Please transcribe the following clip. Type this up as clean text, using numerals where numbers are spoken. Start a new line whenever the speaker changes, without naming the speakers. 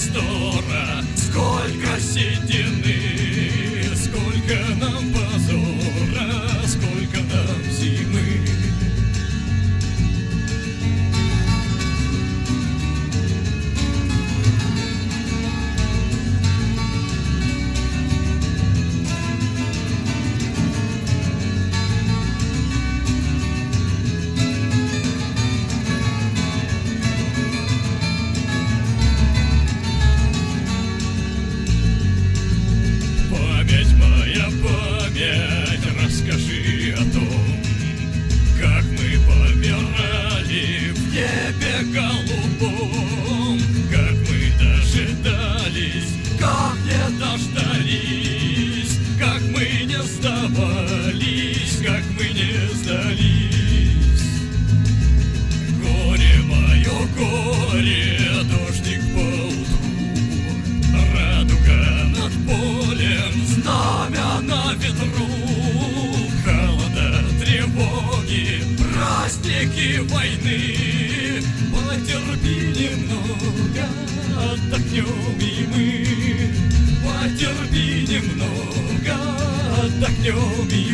простора, сколько седины, сколько нам позора, сколько нам зимы. Расскажи о том, как мы помирали в небе голубом, как мы дожидались, как не дождались, как мы не сдавались, как мы не сдались. Горе мое, горе, дождик поутру, радуга над полем, знамя на ветру. Тревоги, праздники войны, потерпи немного, отдохнем и мы. Потерпи немного, отдохнем и мы.